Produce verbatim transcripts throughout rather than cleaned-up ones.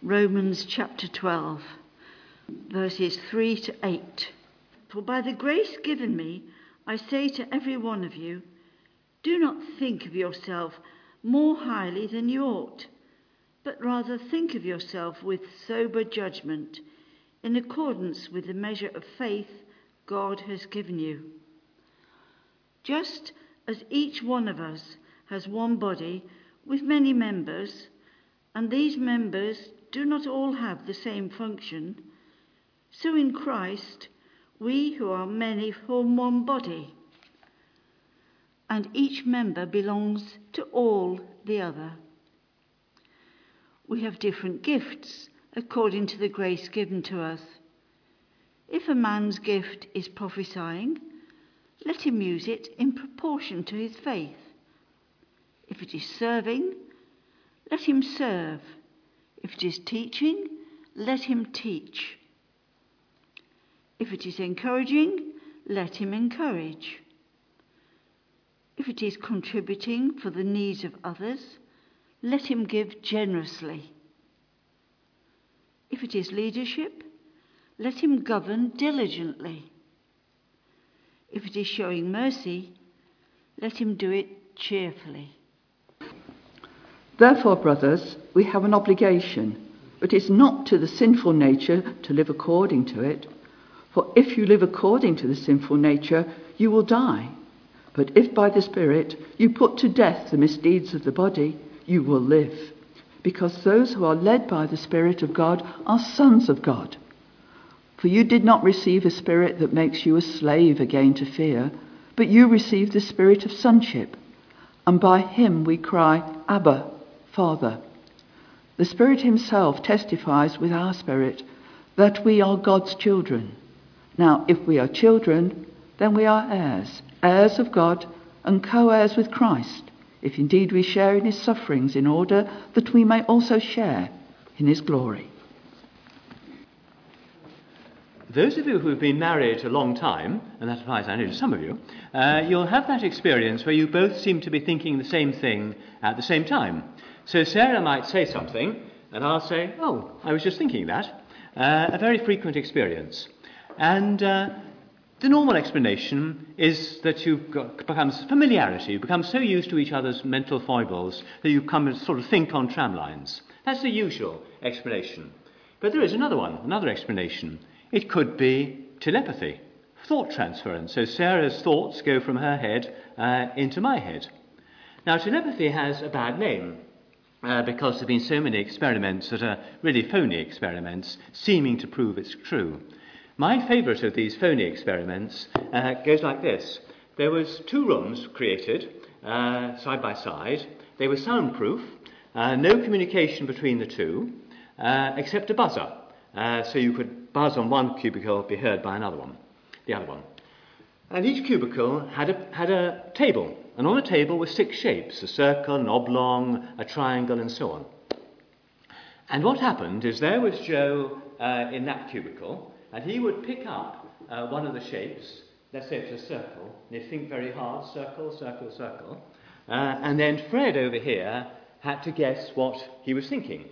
Romans chapter twelve, verses three to eight. For by the grace given me, I say to every one of you, do not think of yourself more highly than you ought, but rather think of yourself with sober judgment, in accordance with the measure of faith God has given you. Just as each one of us has one body with many members, and these members do not all have the same function, so in Christ we who are many form one body, and each member belongs to all the other. We have different gifts according to the grace given to us. If a man's gift is prophesying, let him use it in proportion to his faith. If it is serving, let him serve. If it is teaching, let him teach. If it is encouraging, let him encourage. If it is contributing for the needs of others, let him give generously. If it is leadership, let him govern diligently. If it is showing mercy, let him do it cheerfully. Therefore, brothers, we have an obligation, but it's not to the sinful nature to live according to it. For if you live according to the sinful nature, you will die. But if by the Spirit you put to death the misdeeds of the body, you will live. Because those who are led by the Spirit of God are sons of God. For you did not receive a spirit that makes you a slave again to fear, but you received the spirit of sonship, and by him we cry, Abba, Father. The Spirit himself testifies with our spirit that we are God's children. Now, if we are children, then we are heirs, heirs of God and co-heirs with Christ, if indeed we share in his sufferings, in order that we may also share in his glory. Those of you who have been married a long time, and that applies, I know, to some of you, uh, you'll have that experience where you both seem to be thinking the same thing at the same time. So Sarah might say something, and I'll say, oh, I was just thinking that. Uh, a very frequent experience. And uh, the normal explanation is that you become familiarity. You become so used to each other's mental foibles that you come and sort of think on tramlines. That's the usual explanation. But there is another one, another explanation. It could be telepathy, thought transference. So Sarah's thoughts go from her head uh, into my head. Now, telepathy has a bad name uh, because there have been so many experiments that are really phony experiments, seeming to prove it's true. My favourite of these phony experiments uh, goes like this. There was two rooms created uh, side by side. They were soundproof, uh, no communication between the two, uh, except a buzzer. Uh, so you could buzz on one cubicle, be heard by another one, the other one. And each cubicle had a, had a table, and on the table were six shapes, a circle, an oblong, a triangle, and so on. And what happened is there was Joe uh, in that cubicle, and he would pick up uh, one of the shapes, let's say it's a circle, and he'd think very hard, circle, circle, circle, uh, and then Fred over here had to guess what he was thinking.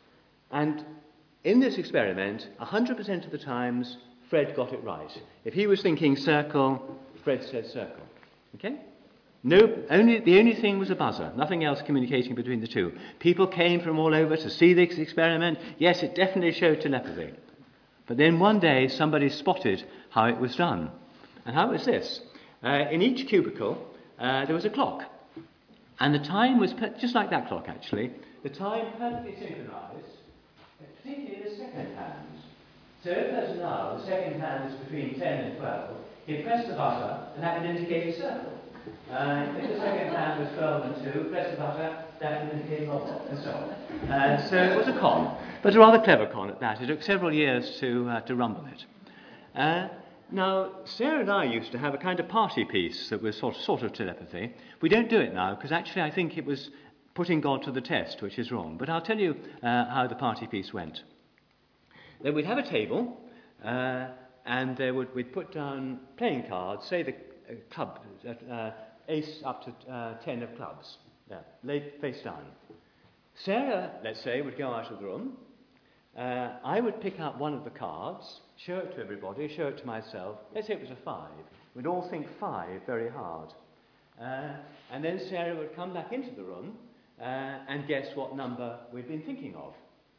And in this experiment, one hundred percent of the times, Fred got it right. If he was thinking circle, Fred said circle. Okay? No, only the only thing was a buzzer, nothing else communicating between the two. People came from all over to see this experiment. Yes, it definitely showed telepathy. But then one day, somebody spotted how it was done. And how was this? Uh, in each cubicle, uh, there was a clock. And the time was, per- just like that clock actually, the time perfectly synchronized, particularly the second hand. So if there's an hour, the second hand is between ten and twelve, he'd press the buzzer, and that would indicate a circle. Uh, if the second hand was twelve and two, press the buzzer, that would indicate a oblong, and so on. Uh, so it was a con, but a rather clever con at that. It took several years to uh, to rumble it. Uh, now, Sarah and I used to have a kind of party piece that was sort, sort of telepathy. We don't do it now, because actually I think it was putting God to the test, which is wrong. But I'll tell you uh, how the party piece went. Then we'd have a table, uh, and there would, we'd put down playing cards, say the uh, club, uh, ace up to uh, ten of clubs, yeah, laid face down. Sarah, let's say, would go out of the room, uh, I would pick up one of the cards, show it to everybody, show it to myself. Let's say it was a five. We'd all think five very hard. Uh, and then Sarah would come back into the room uh, and guess what number we'd been thinking of.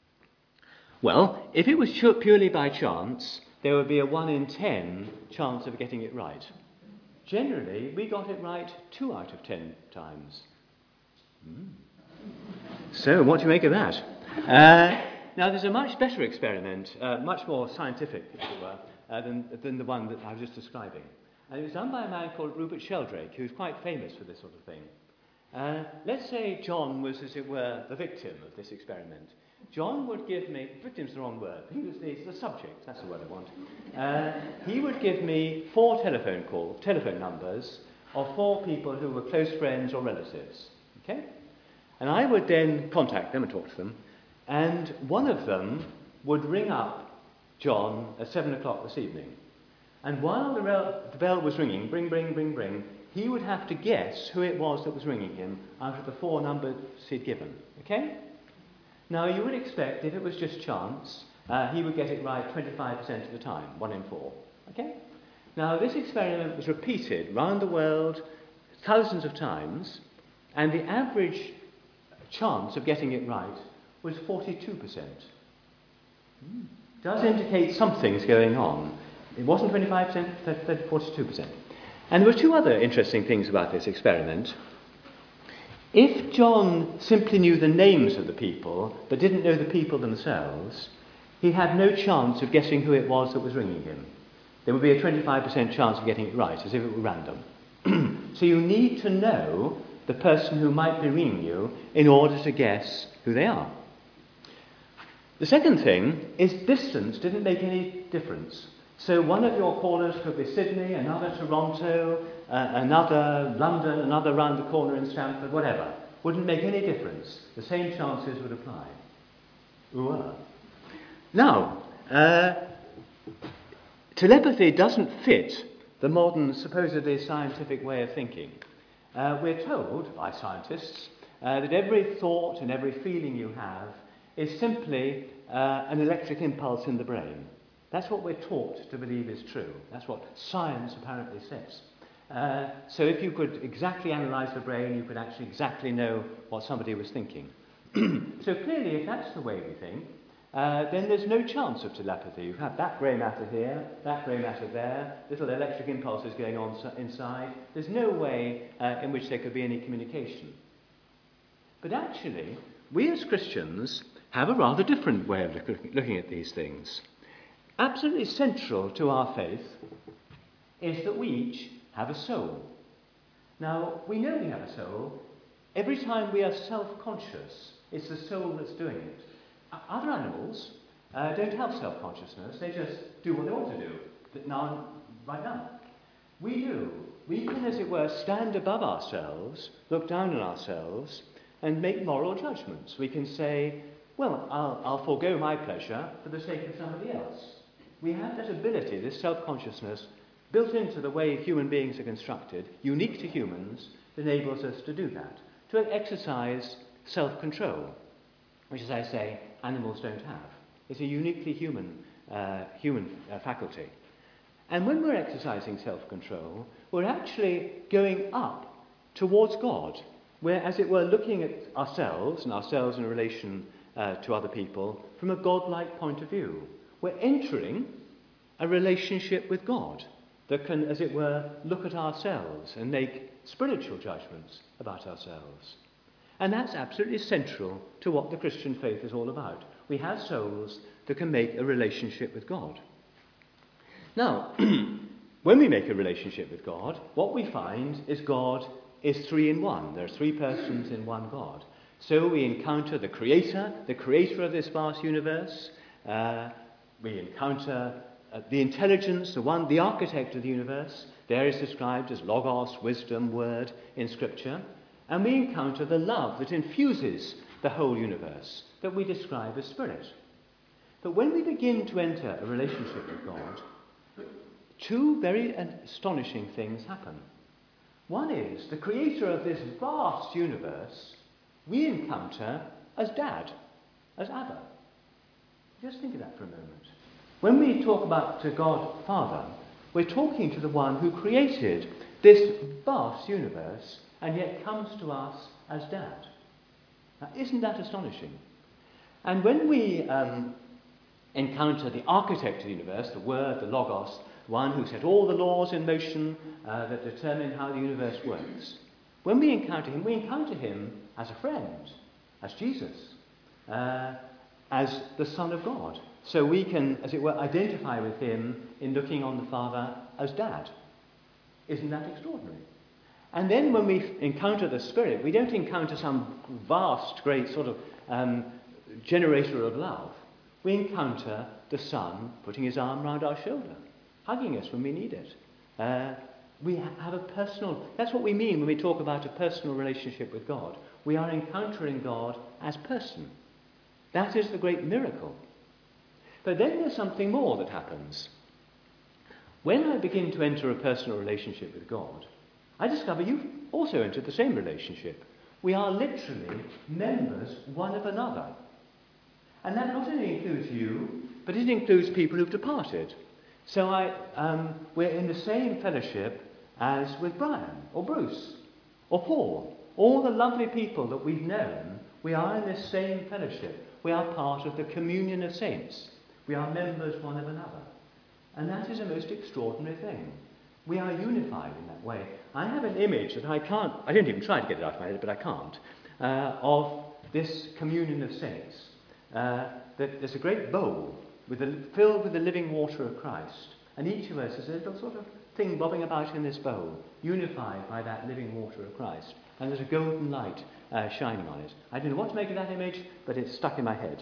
Well, if it was purely by chance, there would be a one in ten chance of getting it right. Generally, we got it right two out of ten times. Mm. So, what do you make of that? Uh, now, there's a much better experiment, uh, much more scientific, if it were, uh, than, than the one that I was just describing. And it was done by a man called Rupert Sheldrake, who's quite famous for this sort of thing. Uh, let's say John was, as it were, the victim of this experiment. John would give me, victim's the wrong word, he was the, the subject, that's the word I want. Uh, he would give me four telephone calls, telephone numbers of four people who were close friends or relatives. Okay? And I would then contact them and talk to them, and one of them would ring up John at seven o'clock this evening. And while the, rel- the bell was ringing, bring, bring, bring, bring, he would have to guess who it was that was ringing him out of the four numbers he'd given. Okay? Now, you would expect, if it was just chance, uh, he would get it right twenty-five percent of the time, one in four. Okay? Now, this experiment was repeated round the world thousands of times, and the average chance of getting it right was forty-two percent. Mm. Does indicate something's going on. It wasn't twenty-five percent, forty-two percent. And there were two other interesting things about this experiment. If John simply knew the names of the people, but didn't know the people themselves, he had no chance of guessing who it was that was ringing him. There would be a twenty-five percent chance of getting it right, as if it were random. So you need to know the person who might be ringing you in order to guess who they are. The second thing is distance didn't make any difference. So one of your callers could be Sydney, another Toronto, uh, another London, another round the corner in Stamford, whatever. Wouldn't make any difference. The same chances would apply. Ooh. Now, uh, telepathy doesn't fit the modern, supposedly scientific way of thinking. Uh, we're told by scientists uh, that every thought and every feeling you have is simply uh, an electric impulse in the brain. That's what we're taught to believe is true. That's what science apparently says. Uh, so if you could exactly analyse the brain, you could actually exactly know what somebody was thinking. So clearly, if that's the way we think, uh, then there's no chance of telepathy. You have that grey matter here, that grey matter there, little electric impulses going on inside. There's no way uh, in which there could be any communication. But actually, we as Christians have a rather different way of look- looking at these things. Absolutely central to our faith is that we each have a soul. Now, we know we have a soul. Every time we are self-conscious, it's the soul that's doing it. Other animals uh, don't have self-consciousness. They just do what they want to do, but now, right now. We do. We can, as it were, stand above ourselves, look down on ourselves, and make moral judgments. We can say, well, I'll, I'll forego my pleasure for the sake of somebody else. We have that ability, this self-consciousness, built into the way human beings are constructed, unique to humans, that enables us to do that, to exercise self-control, which, as I say, animals don't have. It's a uniquely human, uh, human uh, faculty. And when we're exercising self-control, we're actually going up towards God. We're, as it were, looking at ourselves and ourselves in relation uh, to other people from a God-like point of view. We're entering a relationship with God that can, as it were, look at ourselves and make spiritual judgments about ourselves. And that's absolutely central to what the Christian faith is all about. We have souls that can make a relationship with God. Now, when we make a relationship with God, what we find is God is three in one. There are three persons in one God. So we encounter the Creator, the Creator of this vast universe. Uh, we encounter uh, the intelligence, the one, the architect of the universe. There is described as Logos, wisdom, word in Scripture. And we encounter the love that infuses the whole universe, that we describe as Spirit. But when we begin to enter a relationship with God, two very astonishing things happen. One is the Creator of this vast universe we encounter as Dad, as Abba. Just think of that for a moment. When we talk about to God Father, we're talking to the one who created this vast universe and yet comes to us as Dad. Now, isn't that astonishing? And when we um, encounter the architect of the universe, the Word, the Logos, the one who set all the laws in motion uh, that determine how the universe works, when we encounter him, we encounter him as a friend, as Jesus, uh, as the Son of God. So we can, as it were, identify with him in looking on the Father as Dad. Isn't that extraordinary? And then when we encounter the Spirit, we don't encounter some vast, great sort of um, generator of love. We encounter the Son putting his arm round our shoulder, hugging us when we need it. Uh, we ha- have a personal... That's what we mean when we talk about a personal relationship with God. We are encountering God as person. That is the great miracle. But then there's something more that happens. When I begin to enter a personal relationship with God, I discover you've also entered the same relationship. We are literally members one of another. And that not only includes you, but it includes people who've departed. So I, um, we're in the same fellowship as with Brian, or Bruce, or Paul. All the lovely people that we've known, we are in this same fellowship. We are part of the communion of saints. We are members one of another. And that is a most extraordinary thing. We are unified in that way. I have an image that I can't, I don't even try to get it out of my head, but I can't, uh, of this communion of saints. Uh, that there's a great bowl with a, filled with the living water of Christ. And each of us is a little sort of thing bobbing about in this bowl, unified by that living water of Christ. And there's a golden light uh, shining on it. I don't know what to make of that image, but it's stuck in my head.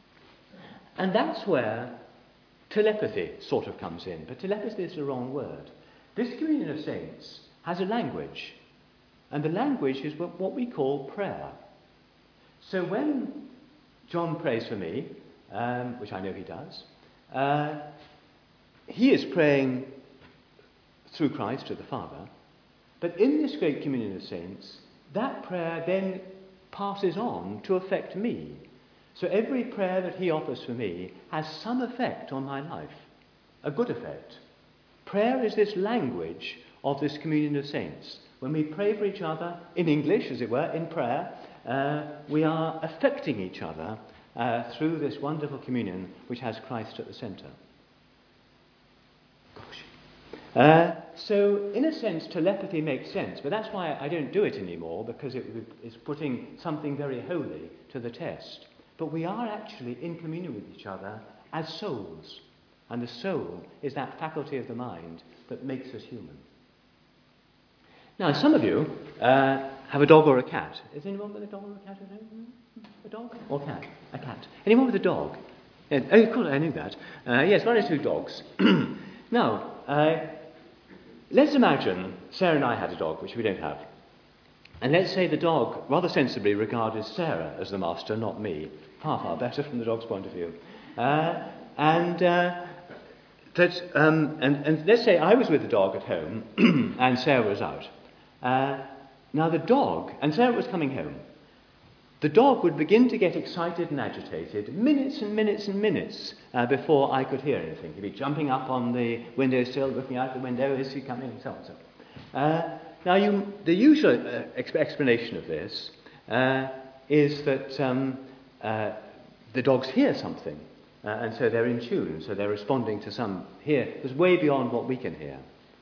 And that's where telepathy sort of comes in. But telepathy is the wrong word. This communion of saints has a language. And the language is what we call prayer. So when John prays for me, um, which I know he does, uh, he is praying through Christ to the Father. But in this great communion of saints, that prayer then passes on to affect me. So every prayer that he offers for me has some effect on my life, a good effect. Prayer is this language of this communion of saints. When we pray for each other in English, as it were, in prayer, uh, we are affecting each other uh, through this wonderful communion which has Christ at the centre. Gosh. Uh, so, in a sense, telepathy makes sense, but that's why I don't do it anymore, because it is putting something very holy to the test. But we are actually in communion with each other as souls. And the soul is that faculty of the mind that makes us human. Now, some of you uh, have a dog or a cat. Is anyone with a dog or a cat at home? A dog or cat? A cat. Anyone with a dog? Uh, oh, cool, I knew that. Uh, yes, one or two dogs. Now, uh, let's imagine Sarah and I had a dog, which we don't have. And let's say the dog rather sensibly regarded Sarah as the master, not me. Far, far better from the dog's point of view. Uh, and, uh, that, um, and and let's say I was with the dog at home and Sarah was out. Uh, now the dog, and Sarah was coming home, the dog would begin to get excited and agitated minutes and minutes and minutes uh, before I could hear anything. He'd be jumping up on the windowsill, looking out the window, is he coming, and so on and so on. Uh, now you, the usual uh, exp- explanation of this uh, is that um, uh, the dogs hear something, uh, and so they're in tune, so they're responding to some here. It's way beyond what we can hear.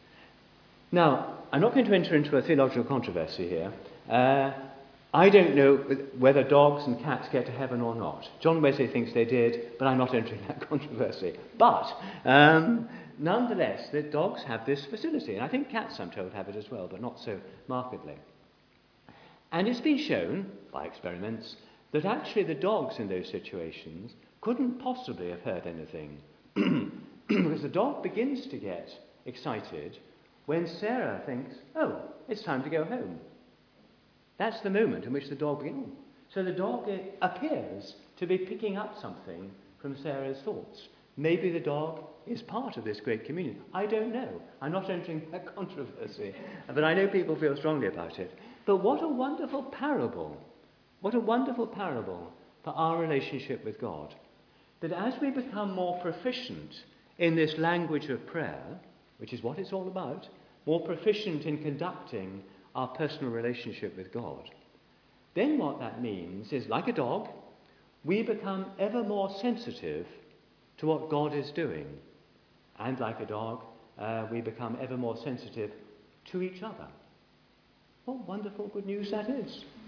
Now, I'm not going to enter into a theological controversy here. Uh, I don't know whether dogs and cats get to heaven or not. John Wesley thinks they did, but I'm not entering that controversy. But, um, nonetheless, the dogs have this facility, and I think cats, I'm told, have it as well, but not so markedly. And it's been shown, by experiments, that actually the dogs in those situations couldn't possibly have heard anything, because the dog begins to get excited when Sarah thinks, oh, it's time to go home. That's the moment in which the dog begins. So the dog it appears to be picking up something from Sarah's thoughts. Maybe the dog is part of this great communion. I don't know. I'm not entering a controversy, but I know people feel strongly about it. But what a wonderful parable. What a wonderful parable for our relationship with God. that as we become more proficient in this language of prayer, which is what it's all about, more proficient in conducting our personal relationship with God, then what that means is, like a dog, we become ever more sensitive to what God is doing. And like a dog, uh, we become ever more sensitive to each other. What wonderful good news that is.